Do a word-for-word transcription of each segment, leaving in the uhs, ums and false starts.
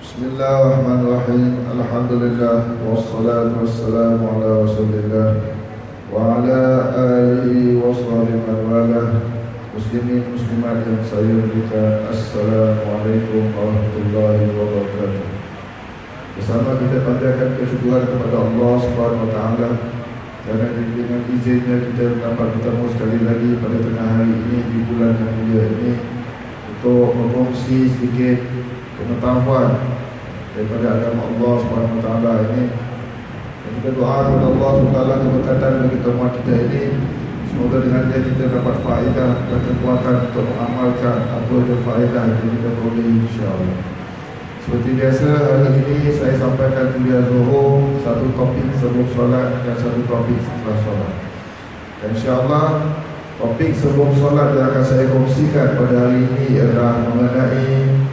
Bismillahirrahmanirrahim. Alhamdulillah wassalatu wassalamu ala Rasulillah wa ala alihi wa sahbihi man walah. Muslimin muslimat yang saya muliakan, Assalamualaikum warahmatullahi wabarakatuh. Bersama kita panjatkan kesyukuran kepada Allah Subhanahu wa taala kerana dengan izinnya kita dapat bertemu sekali lagi pada tengah hari ini di bulan yang mulia ini untuk berkongsi sedikit pengetahuan daripada agama Allah Subhanahu wa taala ini. Dan kita doa kepada Allah Subhanahu wa taala keberkatan bagi pertemuan kita ini. Semoga dengan dia kita dapat faedah dan kekuatan untuk mengamalkan apa yang faedah yang kita peroleh, insya-Allah. Seperti biasa, hari ini saya sampaikan kuliah Zuhur, satu topik sebelum solat dan satu topik setelah solat. Dan insya-Allah topik sebelum solat yang akan saya kongsikan pada hari ini adalah mengenai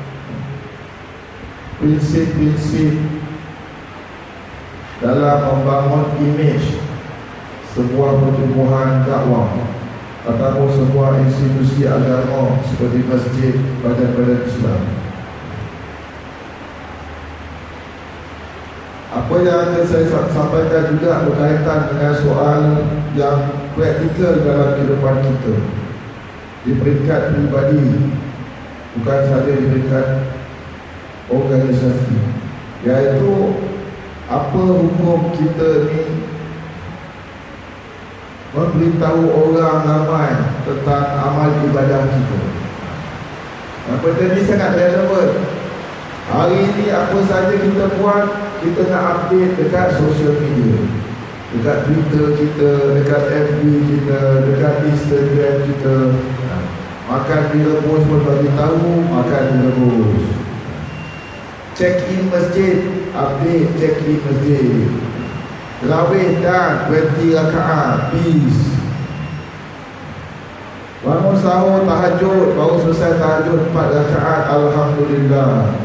prinsip-prinsip dalam membangun imej sebuah pertumbuhan dakwah ataupun sebuah institusi agama seperti masjid, badan-badan Islam. Apa yang akan saya sampaikan juga berkaitan dengan soal yang praktikal dalam kehidupan kita di peringkat pribadi, bukan sahaja di peringkat organisasi, iaitu apa hukum kita ni memberitahu orang ramai tentang amal ibadah kita. Yang benda ni sangat relevan. Hari ini apa saja kita buat, kita nak update dekat social media, dekat Twitter kita, dekat F B kita, dekat Instagram kita. Makan bila bos pun bagi tahu, makan bila bos. Check in masjid, update check in masjid. Tarawih dan dua puluh rakaat, peace. Bangun sahur, tahajud, baru selesai tahajud empat rakaat, alhamdulillah.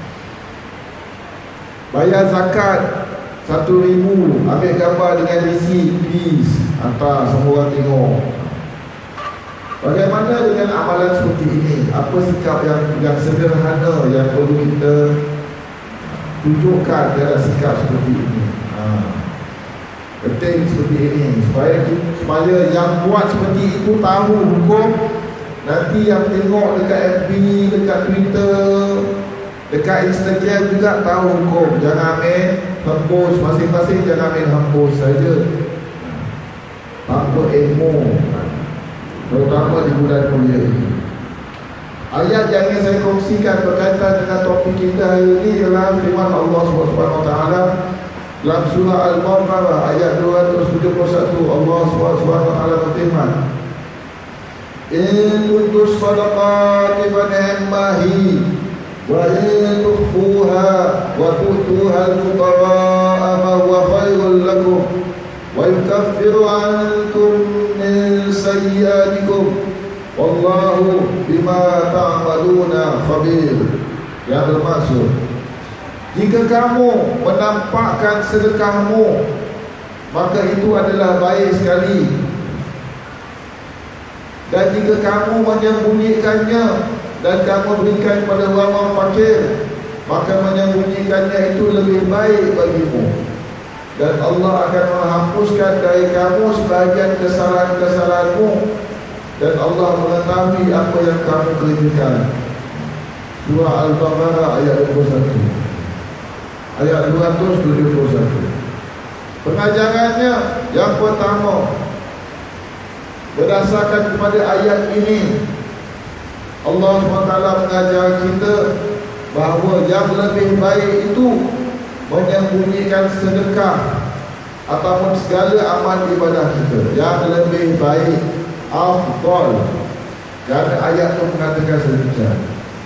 Bayar zakat satu ribu, ambil gambar dengan resit, peace. Hantar semua orang tengok. Bagaimana dengan amalan seperti ini? Apa sikap yang yang sederhana yang perlu kita tunjukkan dalam sikap seperti ini? Ha. Penting seperti ini supaya supaya yang buat seperti itu tahu hukum. Nanti yang tengok dekat F B, dekat Twitter, dekat Instagram juga tahu hukum. Jangan main hembus, masing-masing jangan main hembus saja tanpa ilmu, terutama di bulan mulia ini. Ayat yang ingin saya kongsikan berkaitan dengan topik kita hari ini adalah firman Allah Subhanahu wa taala dalam surah Al-Baqarah ayat dua ratus tujuh puluh satu. Allah Subhanahu wa taala berfirman, "In kuntus sadaqati fa ni'mahi wa in tukhfuha wa tu'tuha al-fuqara'a fa huwa khairul lakum wa yukaffiru 'ankum min sayyi'atikum wallahu bima ta'maluna khabir." Yang bermaksud, jika kamu menampakkan sedekahmu, maka itu adalah baik sekali. Dan jika kamu menyembunyikannya dan kamu berikan kepada orang fakir, maka menyembunyikannya itu lebih baik bagimu. Dan Allah akan menghapuskan dari kamu sebahagian kesalahan-kesalahanmu, dan Allah mengetahui apa yang kamu kerjakan. Surah Al-Baqarah ayat dua puluh satu. Ayat dua ratus tujuh puluh satu. Pengajarannya yang pertama, berdasarkan kepada ayat ini, Allah subhanahu wa taala mengajar kita bahawa yang lebih baik itu menyembunyikan sedekah ataupun segala amal ibadah kita. Yang lebih baik, afdal. Kerana ayat itu mengatakan sedemikian.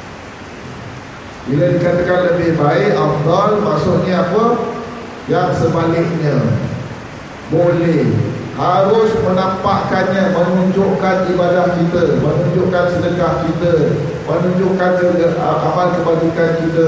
Bila dikatakan lebih baik, afdal, maksudnya apa? Yang sebaliknya, boleh, harus menampakkannya, menunjukkan ibadah kita, menunjukkan sedekah kita, menunjukkan amal kebajikan kita.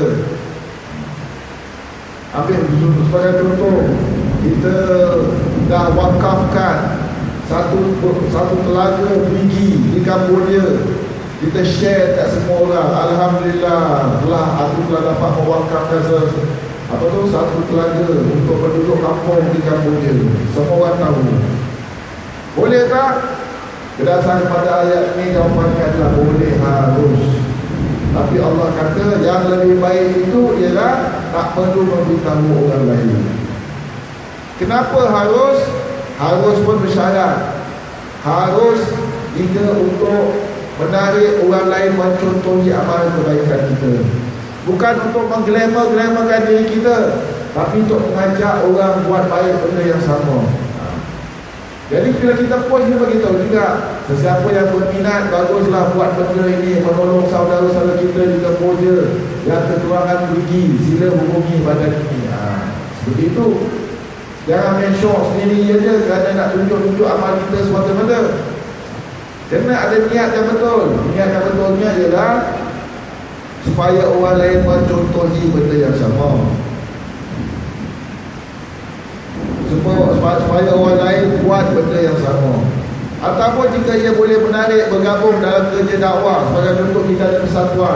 Ambil sebagai contoh, kita dah wakafkan satu satu telaga perigi di Cambodia kita share kat semua orang. Alhamdulillah, telah aku telah dapat mewakafkan apa tu satu telaga untuk penduduk kampung di Kamboja. Semua orang tahu. Boleh tak? Berdasarkan pada ayat ini jawapannya adalah boleh, harus. Tapi Allah kata yang lebih baik itu ialah tak perlu memberitahu orang lain. Kenapa harus? Harus pun bersyarat. Harus kita untuk menarik orang lain mencontohi amalan kebaikan kita. Bukan untuk mengglamour-glamourkan diri kita, tapi untuk mengajak orang buat baik benda yang sama. Jadi bila kita post ni beritahu juga, sesiapa yang berminat, baguslah buat benda ini, menolong saudara-saudara kita di Kamboja yang kekurangan pergi, sila hubungi badan ini. Ha, seperti itu. Jangan main show sendiri je kerana nak tunjuk-tunjuk amal kita semata-mata. Kena ada niat yang betul. Niat yang betulnya ialah supaya orang lain mencontohi benda yang sama, supaya, supaya orang lain buat benda yang sama. Ataupun jika ia boleh menarik bergabung dalam kerja dakwah, sebagai contoh kita ada persatuan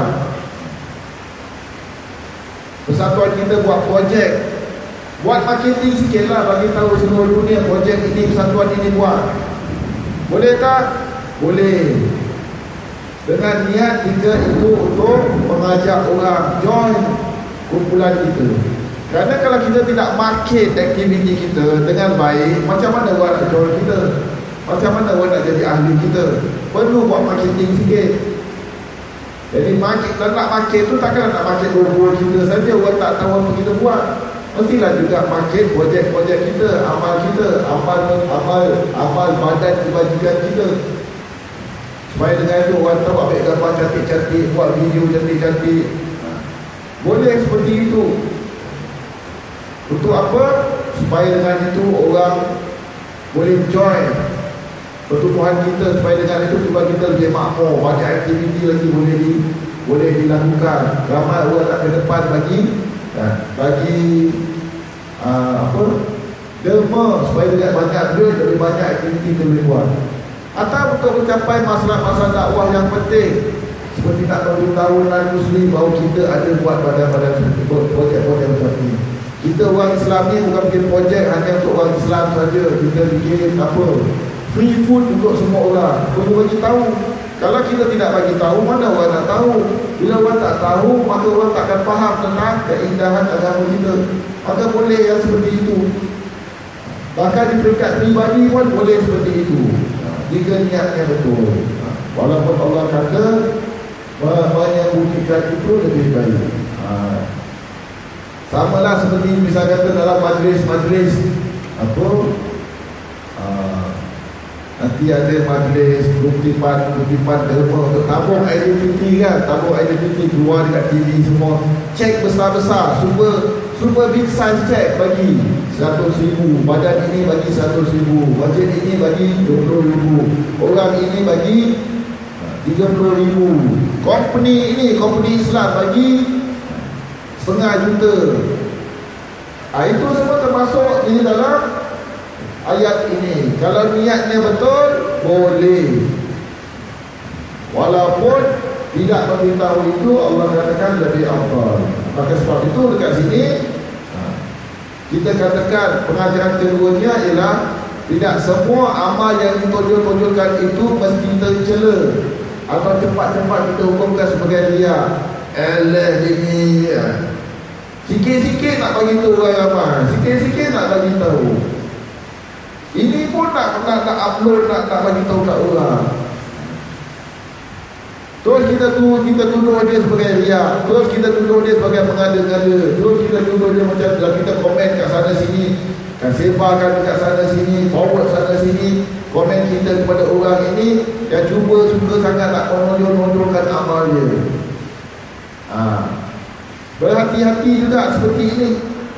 Persatuan kita buat projek, buat marketing sikit lah, bagi tahu seluruh dunia projek ini, persatuan ini buat. Boleh tak? Boleh. Dengan niat kita itu untuk mengajak orang join kumpulan kita. Kerana kalau kita tidak market aktiviti kita dengan baik, macam mana orang nak join kita? Macam mana orang nak jadi ahli kita? Perlu buat marketing sikit. Jadi market, kalau nak market tu takkan nak market logo kita saja, orang tak tahu apa kita buat. Mestilah juga market projek-projek kita, amal kita, amal amal amal badan kebajikan kita. Supaya dengan itu orang tahu ambil gambar cantik-cantik, buat video cantik-cantik. Boleh seperti itu. Untuk apa? Supaya dengan itu orang boleh join pertumbuhan kita, supaya dengan itu tubuh kita lebih makmur, banyak aktiviti lagi boleh di, boleh dilakukan. Ramai orang tak ke depan bagi bagi uh, apa? Derma, supaya dengan banyak duit lebih banyak aktiviti kita boleh buat. Atau untuk mencapai masalah-masalah dakwah yang penting, seperti nak beritahu non Muslim bahawa kita ada buat badan-badan projek-projek macam ni. Kita orang Islam ni bukan bikin projek hanya untuk orang Islam saja. Kita bikin apa? Free food untuk semua orang. Perlu bagi tahu. Kalau kita tidak bagi tahu, mana orang nak tahu? Bila orang tak tahu, maka orang tak akan faham tentang keindahan agama kita. Maka boleh yang seperti itu. Bahkan di peringkat pribadi pun boleh seperti itu, jika niatnya betul. Walaupun Allah kata menyembunyikan itu lebih baik. Sama lah seperti misalnya kata dalam majlis-majlis apa aa, nanti ada majlis kutipan-kutipan derma untuk tabung identiti kan, tabung identiti keluar dekat T V semua, cek besar-besar, super super big size check bagi seratus ribu, badan ini bagi seratus ribu, masjid ini bagi dua puluh ribu, orang ini bagi tiga puluh ribu, company ini, company Islam bagi setengah juta. Ha, itu semua termasuk di dalam ayat ini. Kalau niatnya betul, boleh. Walaupun tidak memberitahu itu, Allah katakan lebih afdal. Maka sebab itu dekat sini kita katakan pengajaran keduanya ialah tidak semua amal yang ditonjol-tonjolkan itu mesti tercela atau cepat-cepat kita hukumkan sebagai riak. Alah ini ya. Sikit-sikit nak bagi tahu orang ramai, sikit-sikit nak bagi tahu. Ini pun nak nak, nak upload, nak nak bagi tahu kat orang. Terus kita tu kita tuduh dia sebagai riak, terus kita tuduh dia sebagai mengada-ngada, terus kita tuduh dia macam dalam kita komen kat sana sini, kan sebarkan dekat sana sini, forward sana sini, komen kita kepada orang ini yang cuba suka sangat nak menonjol-nonjolkan amal dia. Ha. Berhati-hati juga seperti ini.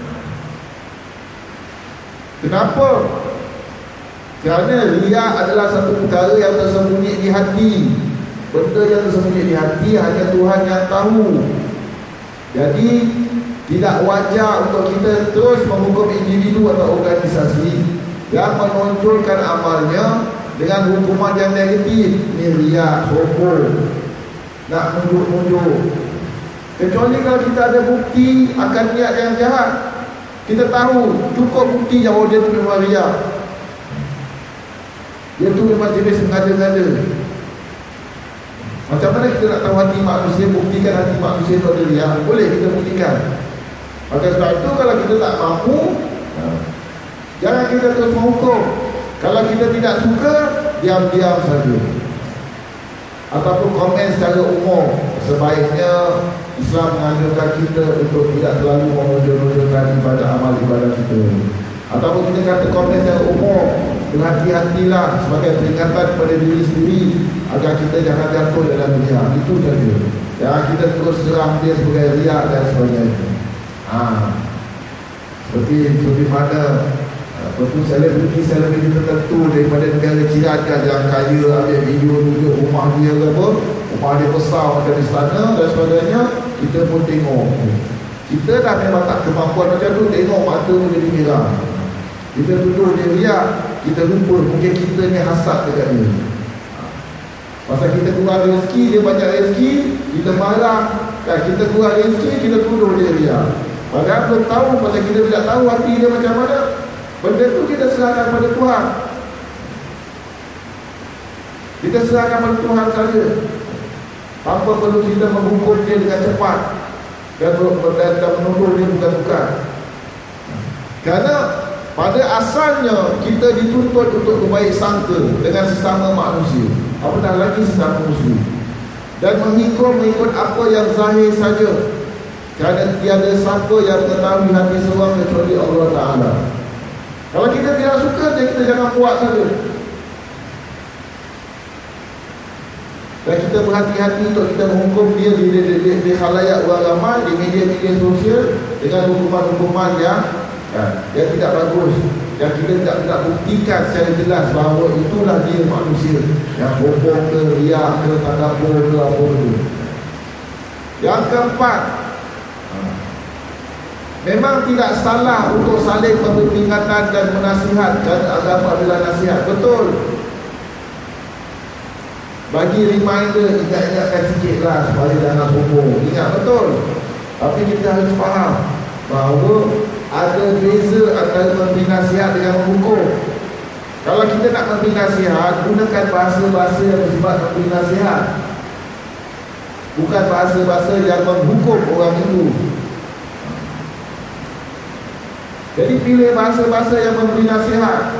Kenapa? Kerana riak adalah satu perkara yang tersembunyi di hati. Benda yang tersembunyi di hati hanya Tuhan yang tahu. Jadi tidak wajar untuk kita terus menghukum individu atau organisasi yang menonjolkan amalnya dengan hukuman yang negatif. Ini riak, sombong. nak nunjuk-nunjuk. Kecuali kalau kita ada bukti akan niat yang jahat. Kita tahu cukup bukti yang dia tu memang riak, dia tu memang jenis sengaja-sengaja. Macam mana kita nak tahu hati manusia, buktikan hati manusia itu ada riak? Boleh kita buktikan. Maka sebab itu kalau kita tak mampu, jangan kita terus menghukum. Kalau kita tidak suka, diam-diam saja. Ataupun komen secara umum. Sebaiknya Islam menganjurkan kita untuk tidak terlalu memuja-mujakan ibadah amal ibadah kita. Ataupun kita kata komen secara umum, berhati-hatilah sebagai peringatan kepada diri sendiri agar kita jangan jatuh dalam riak. Itu saja. Jangan kita terus serang dia sebagai riak dan sebagainya. Ha. Seperti seperti mana betul selebriti-selebriti tertentu daripada negara jiran yang kaya ambil video tunjuk rumah dia ke apa, rumah dia besar macam di sana dan sebagainya. Kita pun tengok, kita dah memang tak kemampuan macam tu, tengok mata tu jadi merah. Kita tuduh dia riak, kita lupa mungkin kita ni hasad dekat dia. Pasal kita kurang rezeki, dia banyak rezeki, kita marah. Dan kita kurang rezeki, kita tuduh dia riak. Padahal belum tahu, pasal kita tidak tahu hati dia macam mana. Benda tu kita serahkan pada Tuhan. Kita serahkan pada Tuhan saja. Tanpa perlu kita menghukum dia dengan cepat dan menuduh dia bukan-bukan. Kerana pada asalnya kita dituntut untuk berbaik sangka dengan sesama manusia, apatah lagi sesama muslim, dan mengikut mengikut apa yang zahir saja. Kerana tiada siapa yang mengetahui hati seorang kecuali Allah Ta'ala. Kalau kita tidak suka, kita jangan buat saja. Dan kita berhati-hati untuk kita menghukum dia di, di, di, di khalayak orang ramai, di media-media sosial dengan hukuman-hukuman yang ya, yang tidak bagus, yang kita tidak tidak buktikan secara jelas bahawa itulah dia manusia yang bohong ke, riak ke, tadabur ke, apa itu. Yang keempat, memang tidak salah untuk saling memberi peringatan dan menasihatkan. Agama adalah nasihat, betul. Bagi reminder, ingat-ingatkan sikitlah supaya jangan sombong. Ingat betul. Tapi kita harus faham bahawa ada beza antara memberi nasihat dengan menghukum. Kalau kita nak memberi nasihat, gunakan bahasa-bahasa yang bersifat memberi nasihat, bukan bahasa-bahasa yang menghukum orang itu. Jadi pilih bahasa-bahasa yang memberi nasihat.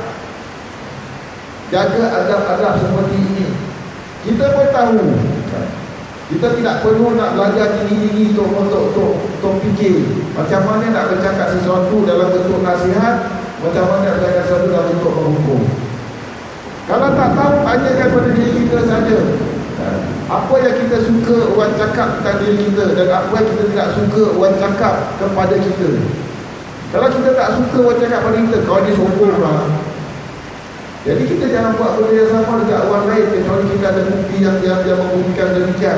Jaga adab-adab seperti ini. Kita pun tahu, kita tidak perlu nak belajar tinggi-tinggi untuk, untuk, untuk, untuk fikir macam mana nak bercakap sesuatu dalam bentuk nasihat, macam mana nak bercakap sesuatu dalam bentuk menghukum. Kalau tak tahu, tanyakan pada diri kita saja. Apa yang kita suka orang cakap tentang diri kita, dan apa yang kita tidak suka orang cakap kepada kita. Kalau kita tak suka orang cakap pada kita, kau ni sombong lah. Jadi kita jangan buat benda yang sama dekat orang lain kecuali kita ada bukti yang yang, yang membuktikan demikian.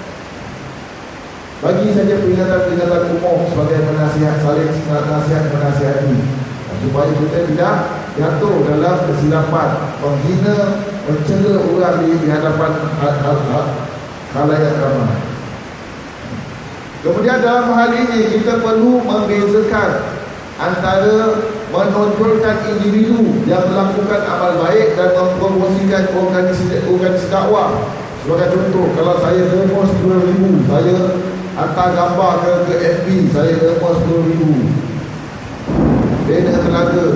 Bagi saja peringatan-peringatan umum sebagai penasihat, saling nasihat menasihati, supaya kita tidak jatuh dalam kesilapan menghina, mencela orang di, di hadapan khalayak ramai. Kemudian dalam hal ini kita perlu membezakan antara menonjolkan individu yang melakukan amal baik dan mempromosikan organisasi, organisasi dakwah. Sebagai contoh, kalau saya derma sepuluh ribu, saya hantar gambar ke, ke F B, saya derma sepuluh ribu dengan tenaga.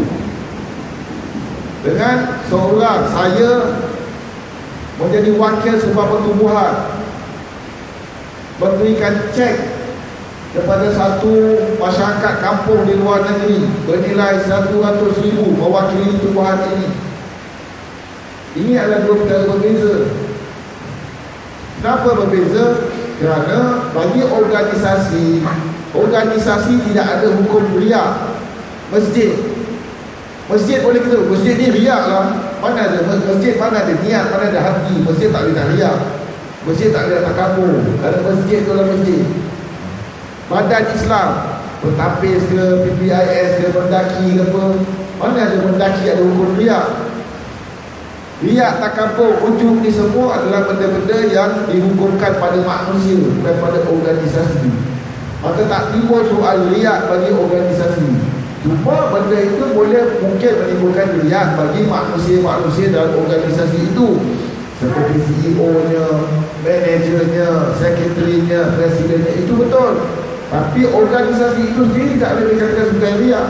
Dengan seorang saya menjadi wakil sebuah pertubuhan, memberikan cek kepada satu masyarakat kampung di luar negeri bernilai satu ratus ribu mewakili tubuhan ini. Ini adalah dua perkara berbeza. Kenapa berbeza? Kerana bagi organisasi, organisasi tidak ada hukum riak. Masjid, masjid boleh kita, masjid ni riak lah. Mana ada masjid, mana ada niat, mana ada hati. Masjid tak boleh nak riak, masjid tak boleh nak takabur. Kerana masjid tu lah masjid. Badan Islam, pentapis ke, P P I S ke, mendaki ke apa, mana ada mendaki ada hukum riak. Riak, takabur, ujub ni semua adalah benda-benda yang dihukumkan pada manusia, bukan pada organisasi. Maka tak timbul soal riak bagi organisasi. Cuma benda itu boleh mungkin menimbulkan riak bagi manusia-manusia dalam organisasi itu, seperti C E O-nya, manajernya, sekretarinya, presidennya, itu betul. Tapi organisasi itu sendiri tak boleh dikatakan sebagai riak.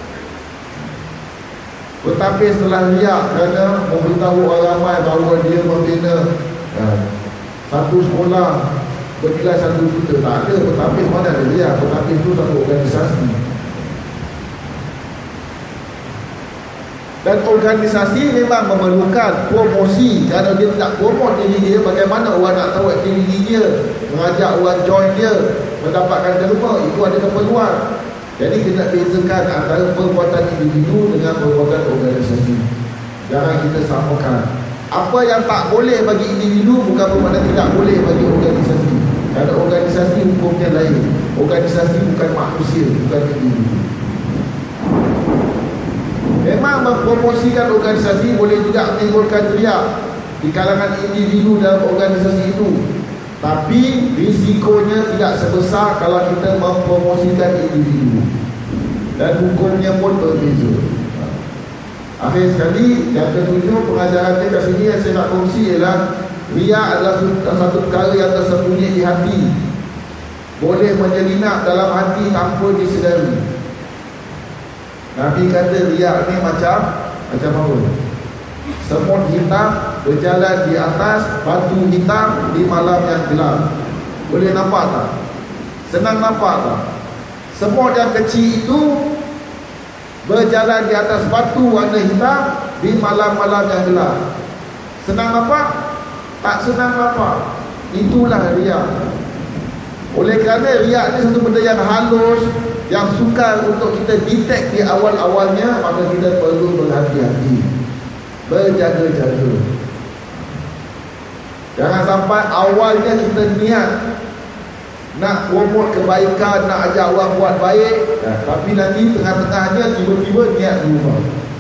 Tetapi setelah riak kerana memberitahu orang ramai bahawa dia membina ya, satu sekolah bernilai satu juta, tak ada petapis mana ada riak. Petapis itu satu organisasi. Dan organisasi memang memerlukan promosi. Kalau dia tak promote diri dia, bagaimana orang nak tahu aktiviti dia, mengajak orang join dia, mendapatkan derma, itu ada keperluan. Jadi kena bezakan antara perbuatan individu dengan perbuatan organisasi. Jangan kita samakan. Apa yang tak boleh bagi individu bukan bermakna tidak boleh bagi organisasi. Kerana organisasi hukumnya lain. Organisasi bukan manusia, bukan individu. Memang mempromosikan organisasi boleh juga menimbulkan riak di kalangan individu dalam organisasi itu. Tapi risikonya tidak sebesar kalau kita mempromosikan individu. Dan hukumnya pun berbeza. Akhir sekali, yang ketujuh pengajaran dia kat sini yang saya nak kongsi ialah riak adalah satu perkara yang tersembunyi di hati, boleh menyelinap dalam hati tanpa disedari. Nabi kata riak ni macam Macam apa? Semut hitam berjalan di atas batu hitam di malam yang gelap. Boleh nampak tak? Senang nampak tak? Semut yang kecil itu berjalan di atas batu warna hitam di malam-malam yang gelap. Senang nampak? Tak senang nampak. Itulah riak. Oleh kerana riak ni satu benda yang halus, yang sukar untuk kita detect di awal-awalnya, maka kita perlu berhati-hati, berjaga-jaga. Jangan sampai awalnya kita niat nak promote kebaikan, nak ajak orang buat baik, ya, tapi nanti tengah-tengahnya tiba-tiba niat berubah.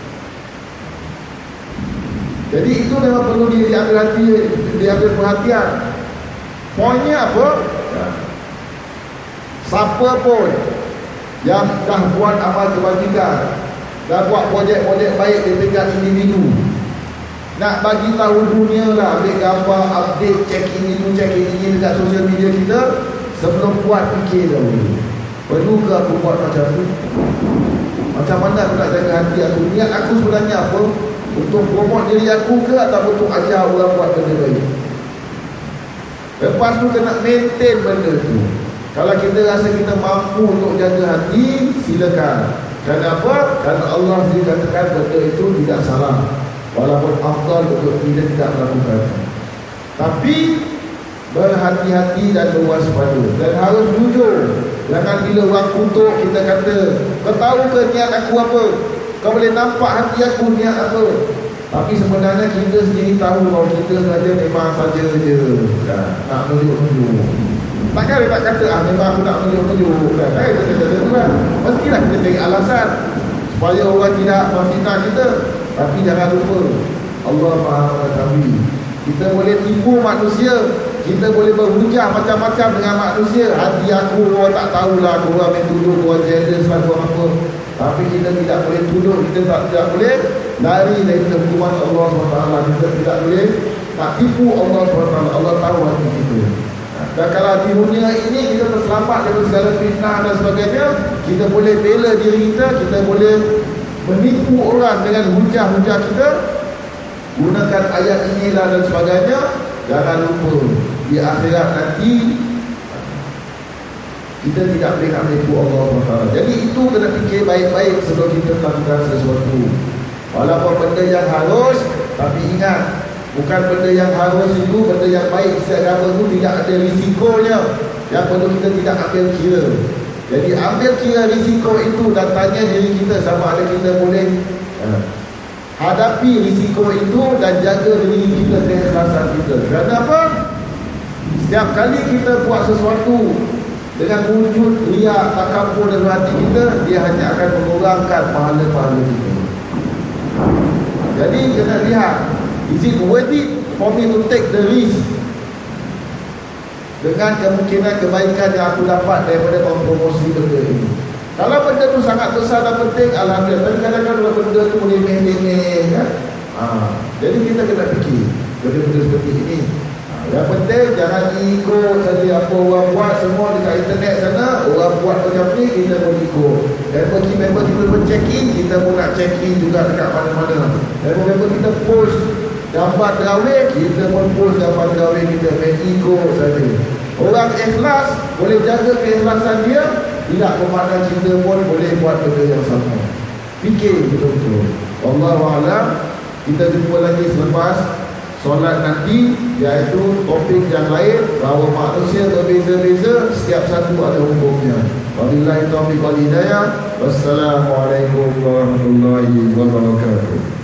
Jadi itu memang perlu diambil hati, diambil perhatian. Poinnya apa? Ya. Siapa pun yang dah buat amal kebajikan, dah buat projek-projek baik di tingkat individu, nak bagi tahu dunia lah, ambil gambar, update, check in itu, check in ini dekat sosial media kita, sebelum buat fikir dahulu, perlu ke aku buat macam tu? Macam mana aku nak jaga hati aku? Niat aku sebenarnya apa? Untuk promote diri aku ke, atau untuk ajar orang buat benda baik? Lepas tu kena maintain benda tu. Kalau kita rasa kita mampu untuk jaga hati, silakan. Kenapa? Kerana Allah dikatakan benda itu tidak salah, walaupun afdal untuk kita tidak melakukan. Tapi berhati-hati dan berwaspada, dan harus jujur. Jangan bila orang kutuk kita kata, kau tahu ke niat aku apa? Kau boleh nampak hati aku niat apa? Tapi sebenarnya kita sendiri tahu bahawa kita saja memang saja je kan, nak tunjuk-tunjuk. Takkan dia tak kata, ah memang aku nak tunjuk-tunjuk kan? Eh, kita kata tu kan. Mestilah kita cari alasan supaya orang tidak memfitnah kita. Tapi jangan lupa, Allah Maha Mengetahui. Kita boleh tipu manusia, kita boleh berhujah macam-macam dengan manusia. Hati aku orang tak tahulah, aku orang main tuduh, orang jealous lah, orang apa. Tapi kita tidak boleh tuduh, kita tak, tidak boleh lari dari hukuman Allah subhanahu wa taala. Kita tidak boleh tak tipu Allah subhanahu wa taala. Allah tahu hati kita. Dan kalau di dunia ini kita terselamat dari segala fitnah dan sebagainya, kita boleh bela diri kita, kita boleh menipu orang dengan hujah-hujah kita, gunakan ayat inilah dan sebagainya. Jangan lupa, di akhirat nanti kita tidak boleh nak menipu Allah subhanahu wa taala. Jadi itu kena fikir baik-baik sebelum kita melakukan sesuatu. Walaupun benda yang harus, tapi ingat, bukan benda yang harus itu, benda yang baik setiap agama itu tidak ada risikonya, yang perlu kita tidak ambil kira. Jadi ambil kira risiko itu dan tanya diri kita sama ada kita boleh uh, hadapi risiko itu dan jaga diri kita dengan keikhlasan kita. Kerana apa? Setiap kali kita buat sesuatu dengan wujud riak, takabur dalam hati kita, dia hanya akan mengurangkan pahala-pahala kita. Jadi kena lihat, Is it worth it for me to take the risk dengan kemungkinan kebaikan yang aku dapat daripada mempromosi benda ini? Kalau benda tu sangat besar dan penting, alhamdulillah. Tapi kadang-kadang kalau benda tu boleh meh-meh kan? Ha, jadi kita kena fikir benda-benda seperti ini. Ha, yang penting jangan ikut saja apa orang buat semua dekat internet sana. Orang buat macam ni, kita pun ikut. Member-member kita pun check in, kita pun nak check in juga dekat mana-mana. Member-member kita post gambar terawih, kita pun post gambar terawih kita, main ikut saja. Orang ikhlas boleh jaga keikhlasan dia, tidak bermakna kita pun boleh buat benda yang sama. Fikir betul-betul. Wallahu a'lam. Kita jumpa lagi selepas solat nanti, iaitu topik yang lain, bahawa manusia berbeza-beza, setiap satu ada hukumnya. Wabillahi taufiq wal hidayah. Wassalamualaikum warahmatullahi wabarakatuh.